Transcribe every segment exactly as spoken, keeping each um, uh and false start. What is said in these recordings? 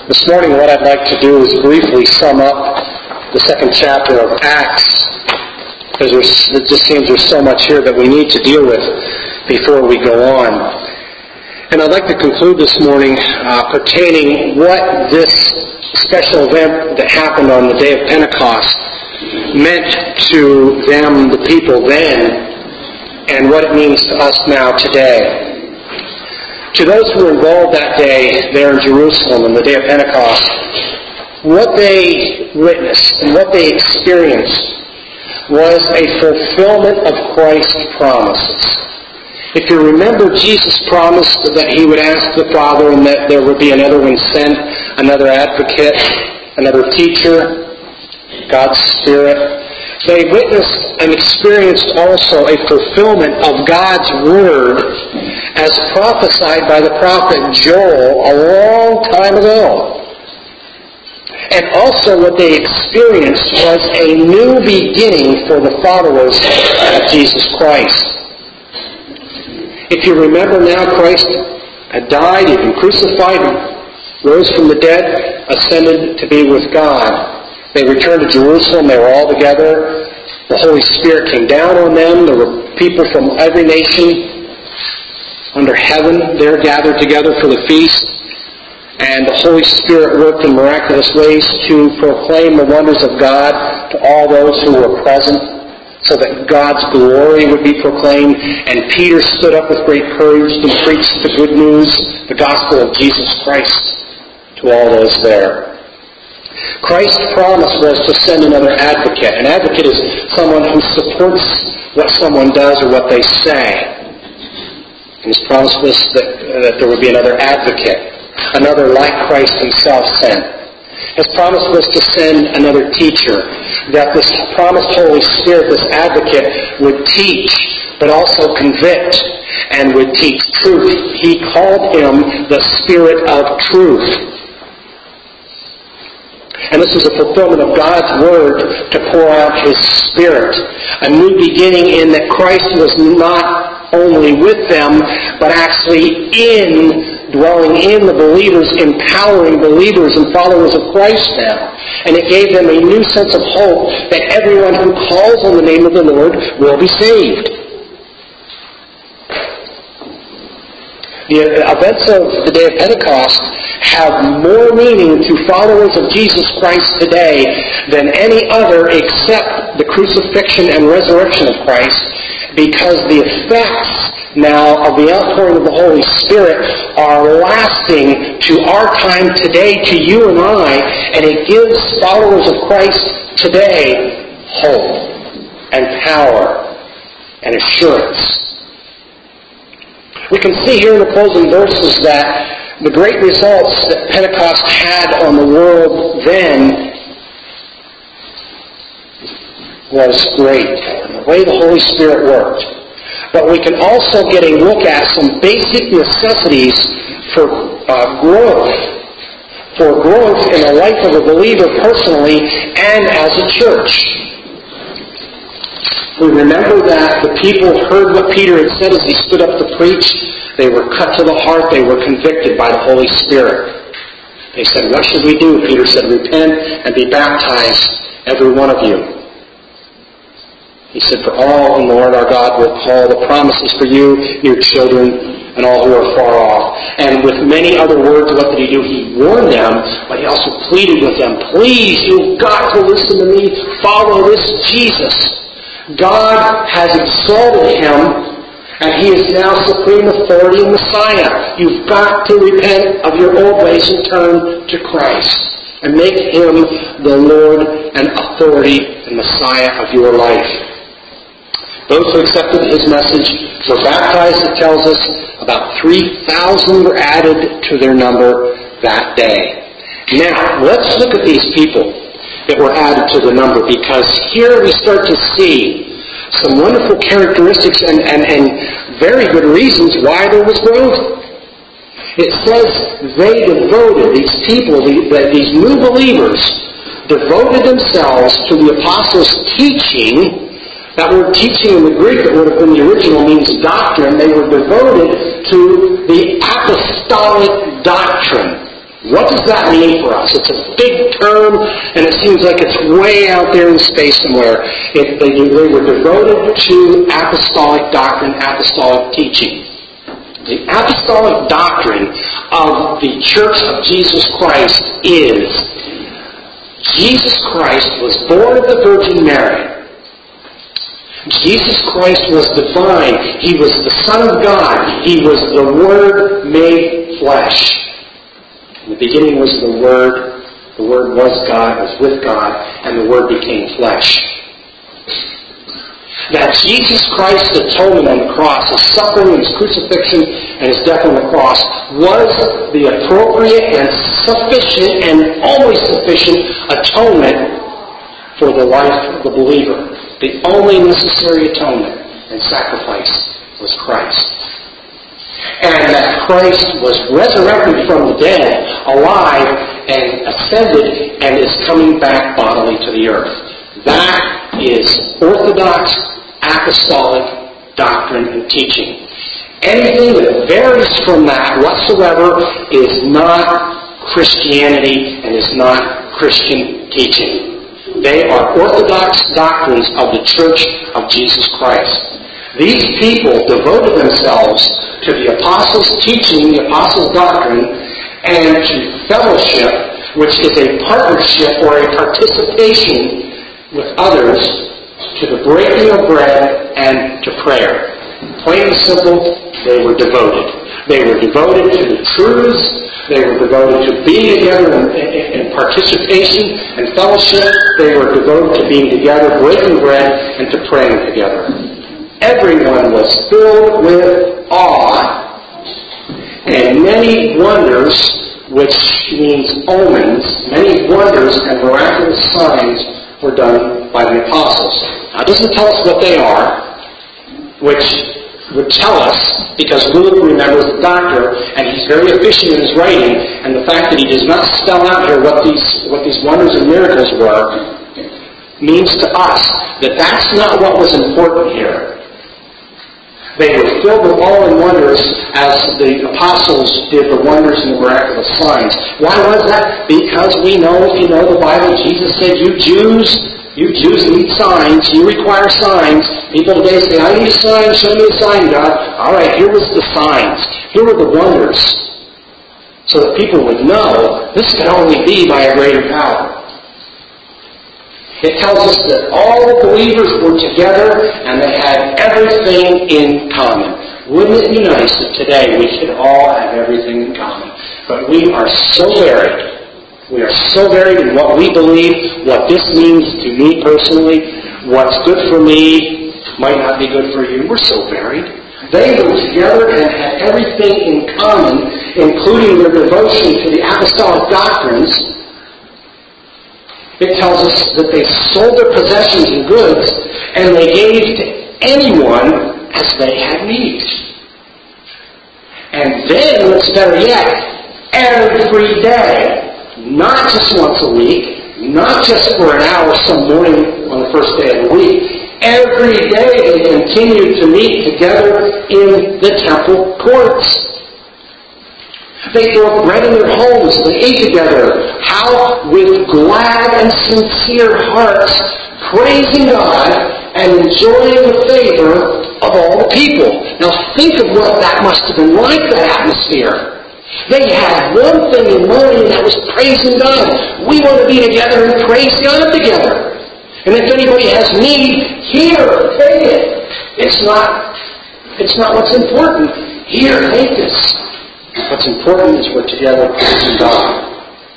This morning what I'd like to do is briefly sum up the second chapter of Acts, because it just seems there's so much here that we need to deal with before we go on. And I'd like to conclude this morning uh, pertaining what this special event that happened on the day of Pentecost meant to them, the people then, and what it means to us now today. To those who were involved that day there in Jerusalem on the day of Pentecost, what they witnessed and what they experienced was a fulfillment of Christ's promises. If you remember, Jesus promised that he would ask the Father and that there would be another one sent, another advocate, another teacher, God's Spirit. They witnessed and experienced also a fulfillment of God's Word as prophesied by the prophet Joel a long time ago. And also what they experienced was a new beginning for the followers of Jesus Christ. If you remember now, Christ had died, he'd been crucified, rose from the dead, ascended to be with God. They returned to Jerusalem. They were all together. The Holy Spirit came down on them. There were people from every nation under heaven there gathered together for the feast. And the Holy Spirit worked in miraculous ways to proclaim the wonders of God to all those who were present, so that God's glory would be proclaimed. And Peter stood up with great courage and preached the good news, the gospel of Jesus Christ, to all those there. Christ's promise was to send another advocate. An advocate is someone who supports what someone does or what they say. And his promise was that, uh, that there would be another advocate, another like Christ himself sent. His promise was to send another teacher, that this promised Holy Spirit, this advocate, would teach, but also convict, and would teach truth. He called him the Spirit of Truth. And this is a fulfillment of God's Word to pour out His Spirit. A new beginning in that Christ was not only with them, but actually in, dwelling in the believers, empowering believers and followers of Christ now. And it gave them a new sense of hope that everyone who calls on the name of the Lord will be saved. The events of the day of Pentecost have more meaning to followers of Jesus Christ today than any other except the crucifixion and resurrection of Christ, because the effects now of the outpouring of the Holy Spirit are lasting to our time today, to you and I, and it gives followers of Christ today hope and power and assurance. We can see here in the closing verses that the great results that Pentecost had on the world then was great, the way the Holy Spirit worked. But we can also get a look at some basic necessities for uh, growth, for growth in the life of a believer personally and as a church. We remember that the people heard what Peter had said as he stood up to preach. They were cut to the heart. They were convicted by the Holy Spirit. They said, "What should we do?" Peter said, "Repent and be baptized, every one of you." He said, "For all whom the Lord our God will call, the promises for you, your children, and all who are far off." And with many other words, what did he do? He warned them, but he also pleaded with them, "Please, you've got to listen to me. Follow this Jesus. God has exalted him, and he is now supreme authority and Messiah. You've got to repent of your old ways and turn to Christ and make him the Lord and authority and Messiah of your life." Those who accepted his message were baptized, it tells us. About three thousand were added to their number that day. Now, let's look at these people that were added to the number, because here we start to see some wonderful characteristics and, and, and very good reasons why there was growth. It says they devoted, these people, these new believers, devoted themselves to the apostles' teaching. That word teaching in the Greek, that would have been the original, means doctrine. They were devoted to the apostolic doctrine. What does that mean for us? It's a big term, and it seems like it's way out there in space somewhere. It, they, they were devoted to apostolic doctrine, apostolic teaching. The apostolic doctrine of the Church of Jesus Christ is Jesus Christ was born of the Virgin Mary. Jesus Christ was divine. He was the Son of God. He was the Word made flesh. In the beginning was the Word. The Word was God, was with God, and the Word became flesh. That Jesus Christ's atonement on the cross, His suffering, His crucifixion, and His death on the cross was the appropriate and sufficient and always sufficient atonement for the life of the believer. The only necessary atonement and sacrifice was Christ. And that Christ was resurrected from the dead, alive, and ascended, and is coming back bodily to the earth. That is orthodox apostolic doctrine and teaching. Anything that varies from that whatsoever is not Christianity and is not Christian teaching. They are orthodox doctrines of the Church of Jesus Christ. These people devoted themselves to the apostles' teaching, the apostles' doctrine, and to fellowship, which is a partnership or a participation with others, to the breaking of bread and to prayer. Plain and simple, they were devoted. They were devoted to the truths. They were devoted to being together in, in, in participation and fellowship. They were devoted to being together, breaking bread, and to praying together. Everyone was filled with awe, and many wonders, which means omens, many wonders and miraculous signs were done by the apostles. Now, it doesn't tell us what they are, which would tell us, because Luke remembers the doctor, and he's very efficient in his writing, and the fact that he does not spell out here what these what these wonders and miracles were, means to us that that's not what was important here. They were filled with awe and wonders as the apostles did the wonders and the miraculous signs. Why was that? Because we know, if you know the Bible, Jesus said, you Jews, you Jews need signs. You require signs. People today say, I need a sign. Show me a sign, God. All right, here was the signs. Here were the wonders. So that people would know this could only be by a greater power. It tells us that all the believers were together and they had everything in common. Wouldn't it be nice if today we could all have everything in common? But we are so varied. We are so varied in what we believe, what this means to me personally, what's good for me might not be good for you. We're so varied. They were together and had everything in common, including their devotion to the apostolic doctrines. It tells us that they sold their possessions and goods, and they gave to anyone as they had need. And then, what's better yet, every day, not just once a week, not just for an hour some morning on the first day of the week, every day they continued to meet together in the temple courts. They broke bread in their homes. They ate together. How? With glad and sincere hearts, praising God and enjoying the favor of all the people. Now think of what that must have been like, that atmosphere. They had one thing in mind, and that was praising God. We want to be together and praise God together. And if anybody has need, here, take it. It's not, it's not what's important. Here, take this. What's important is we're together praising God.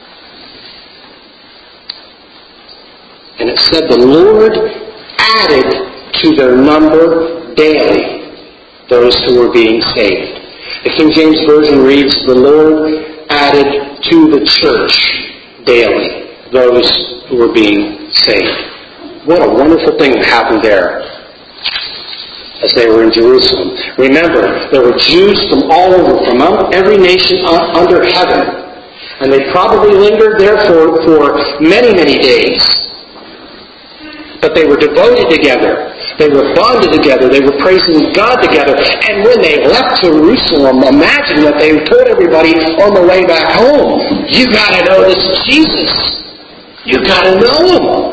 And it said the Lord added to their number daily those who were being saved. The King James Version reads, the Lord added to the church daily those who were being saved. What a wonderful thing that happened there as they were in Jerusalem. Remember, there were Jews from all over, from every nation under heaven. And they probably lingered there for, for many, many days. But they were devoted together. They were bonded together. They were praising God together. And when they left Jerusalem, imagine that they told everybody on the way back home, you got to know this Jesus. You got to know him.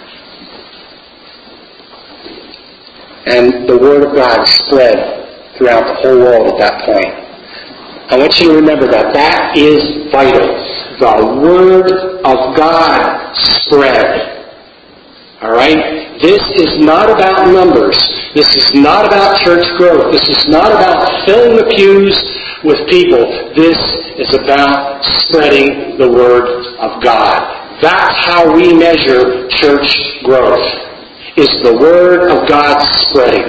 And the Word of God spread throughout the whole world at that point. I want you to remember that. That is vital. The Word of God spread. All right? This is not about numbers. This is not about church growth. This is not about filling the pews with people. This is about spreading the Word of God. That's how we measure church growth, is the Word of God spreading.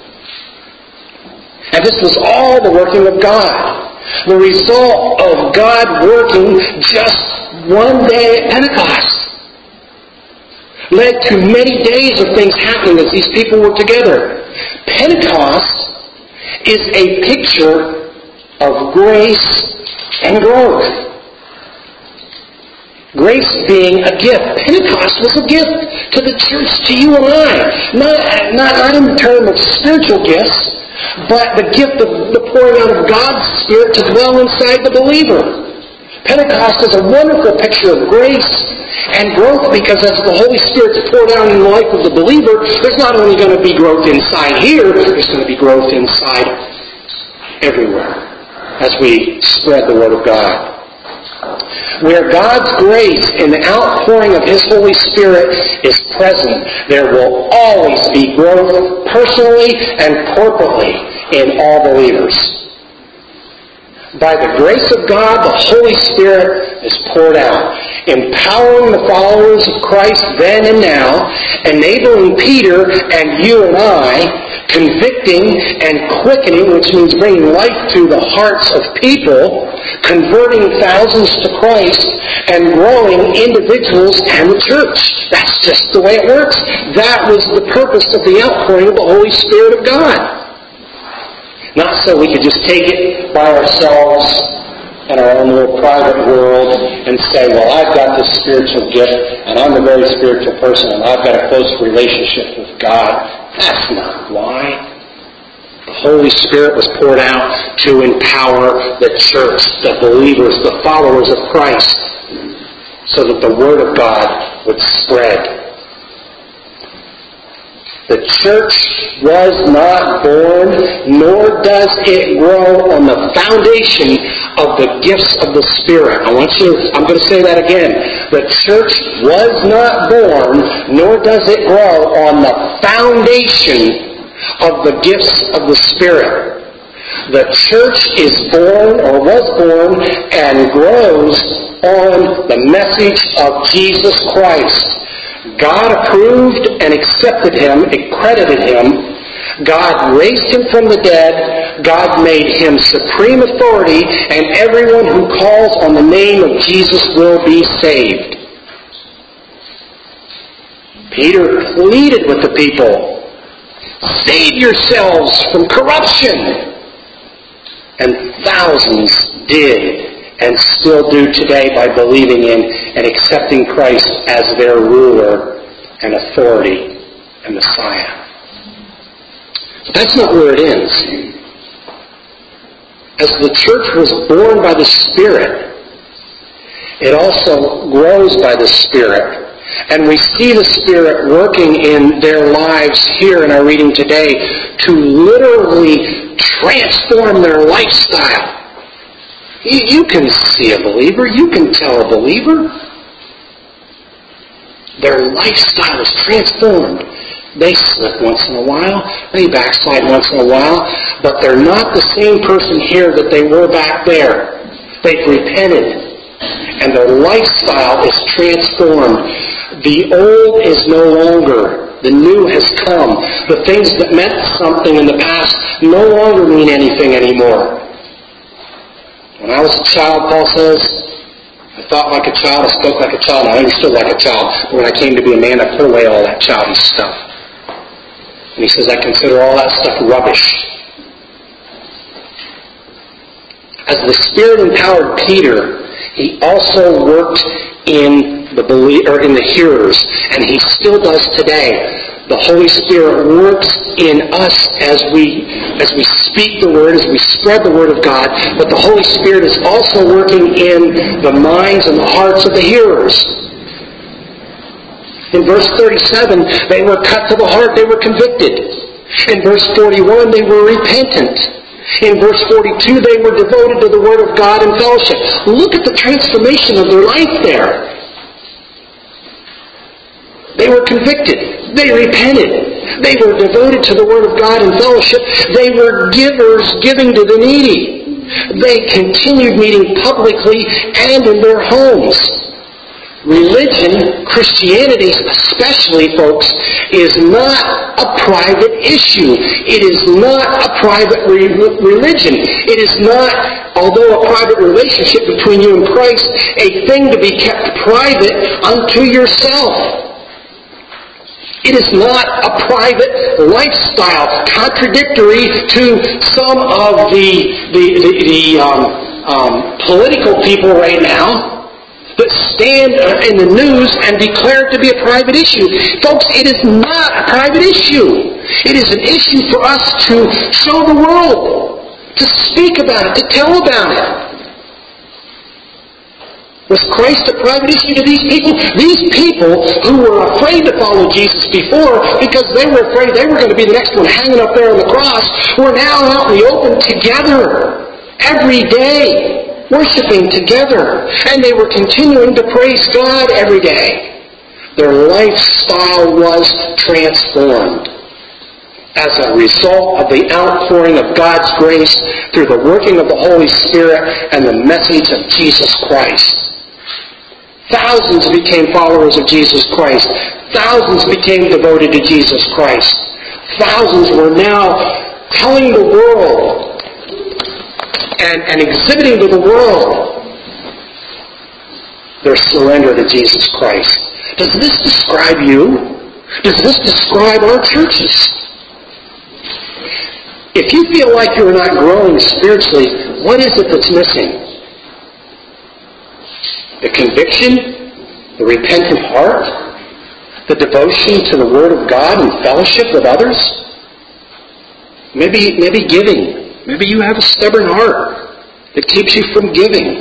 And this was all the working of God. The result of God working just one day at Pentecost led to many days of things happening as these people were together. Pentecost is a picture of grace and growth. Grace being a gift. Pentecost was a gift to the church, to you and I. Not, not, not in terms of spiritual gifts, but the gift of the pouring out of God's Spirit to dwell inside the believer. Pentecost is a wonderful picture of grace and growth, because as the Holy Spirit's poured out in the life of the believer, there's not only going to be growth inside here, there's going to be growth inside everywhere as we spread the Word of God. Where God's grace in the outpouring of His Holy Spirit is present, there will always be growth personally and corporately in all believers. By the grace of God, the Holy Spirit is poured out, empowering the followers of Christ then and now, enabling Peter and you and I, convicting and quickening, which means bringing life to the hearts of people, converting thousands to Christ, and growing individuals and the church. That's just the way it works. That was the purpose of the outpouring of the Holy Spirit of God. Not so we could just take it by ourselves in our own little private world and say, well, I've got this spiritual gift, and I'm a very spiritual person, and I've got a close relationship with God. That's not why. The Holy Spirit was poured out to empower the church, the believers, the followers of Christ, so that the Word of God would spread. The church was not born, nor does it grow on the foundation of the gifts of the Spirit. I want you, I'm going to say that again. The church was not born, nor does it grow on the foundation of the gifts of the Spirit. The church is born, or was born, and grows on the message of Jesus Christ. God approved and accepted him, accredited him. God raised him from the dead. God made him supreme authority, and everyone who calls on the name of Jesus will be saved. Peter pleaded with the people, save yourselves from corruption. And thousands did, and still do today, by believing in and accepting Christ as their ruler and authority and Messiah. But that's not where it ends. As the church was born by the Spirit, it also grows by the Spirit. And we see the Spirit working in their lives here in our reading today to literally transform their lifestyle. You can see a believer. You can tell a believer. Their lifestyle is transformed. They slip once in a while. They backslide once in a while. But they're not the same person here that they were back there. They've repented. And their lifestyle is transformed. The old is no longer. The new has come. The things that meant something in the past no longer mean anything anymore. When I was a child, Paul says, I thought like a child, I spoke like a child, I understood like a child. But when I came to be a man, I put away all that childish stuff. And he says, I consider all that stuff rubbish. As the Spirit empowered Peter, he also worked in the believer, in the hearers, and he still does today. The Holy Spirit works in us as we as we speak the Word, as we spread the Word of God, but the Holy Spirit is also working in the minds and the hearts of the hearers. In verse thirty-seven, they were cut to the heart, they were convicted. In verse forty-one, they were repentant. In verse forty-two, they were devoted to the Word of God and fellowship. Look at the transformation of their life there. They were convicted. They repented. They were devoted to the Word of God and fellowship. They were givers, giving to the needy. They continued meeting publicly and in their homes. Religion, Christianity especially, folks, is not a private issue. It is not a private re- religion. It is not, although a private relationship between you and Christ, a thing to be kept private unto yourself. It is not a private lifestyle, contradictory to some of the, the, the, the um, um, political people right now that stand in the news and declare it to be a private issue. Folks, it is not a private issue. It is an issue for us to show the world, to speak about it, to tell about it. Was Christ a private issue to these people? These people who were afraid to follow Jesus before because they were afraid they were going to be the next one hanging up there on the cross were now out in the open together every day, worshiping together. And they were continuing to praise God every day. Their lifestyle was transformed as a result of the outpouring of God's grace through the working of the Holy Spirit and the message of Jesus Christ. Thousands became followers of Jesus Christ. Thousands became devoted to Jesus Christ. Thousands were now telling the world and, and exhibiting to the world their surrender to Jesus Christ. Does this describe you? Does this describe our churches? If you feel like you're not growing spiritually, what is it that's missing? The conviction, the repentant heart, the devotion to the Word of God and fellowship with others. Maybe, maybe giving. Maybe you have a stubborn heart that keeps you from giving.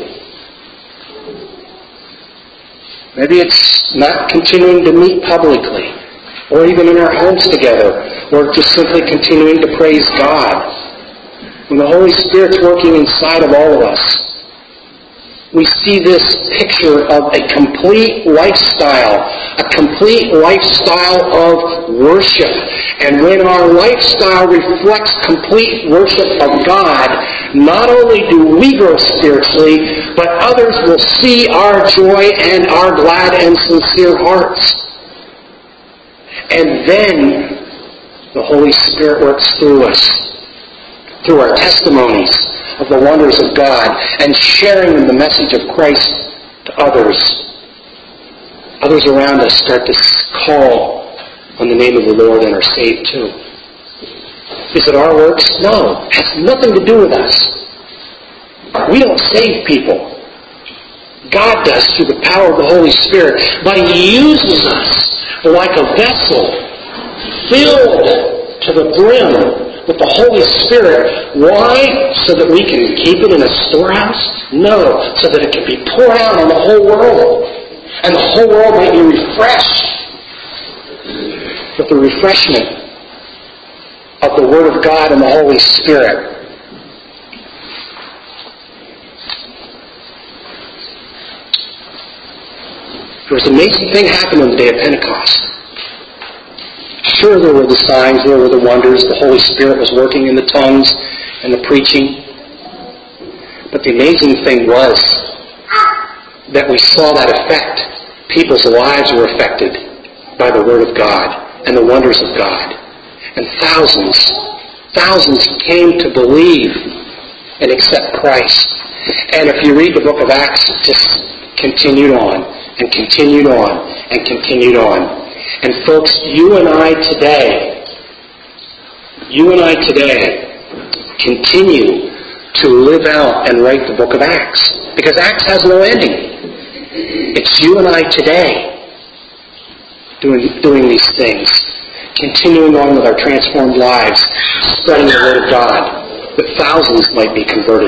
Maybe it's not continuing to meet publicly, or even in our homes together, or just simply continuing to praise God. When the Holy Spirit's working inside of all of us, we see this picture of a complete lifestyle, a complete lifestyle of worship. And when our lifestyle reflects complete worship of God, not only do we grow spiritually, but others will see our joy and our glad and sincere hearts. And then the Holy Spirit works through us, through our testimonies of the wonders of God and sharing the message of Christ to others. Others around us start to call on the name of the Lord and are saved too. Is it our works? No. It has nothing to do with us. We don't save people. God does through the power of the Holy Spirit, but He uses us like a vessel filled to the brim with the Holy Spirit. Why? So that we can keep it in a storehouse? No, so that it can be poured out on the whole world. And the whole world may be refreshed with the refreshment of the Word of God and the Holy Spirit. There was an amazing thing happened on the day of Pentecost. Sure, there were the signs, there were the wonders, the Holy Spirit was working in the tongues and the preaching. But the amazing thing was that we saw that effect. People's lives were affected by the Word of God and the wonders of God. And thousands, thousands came to believe and accept Christ. And if you read the book of Acts, it just continued on and continued on and continued on. And folks, you and I today, you and I today continue to live out and write the book of Acts. Because Acts has no ending. It's you and I today doing, doing these things. continuing on with our transformed lives, spreading the Word of God, that thousands might be converted.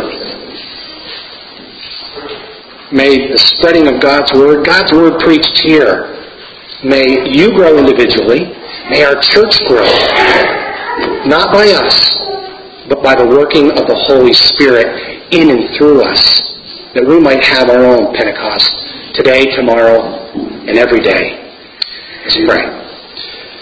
May the spreading of God's Word, God's Word preached here, may you grow individually, may our church grow, not by us, but by the working of the Holy Spirit in and through us, that we might have our own Pentecost today, tomorrow, and every day. Let's pray.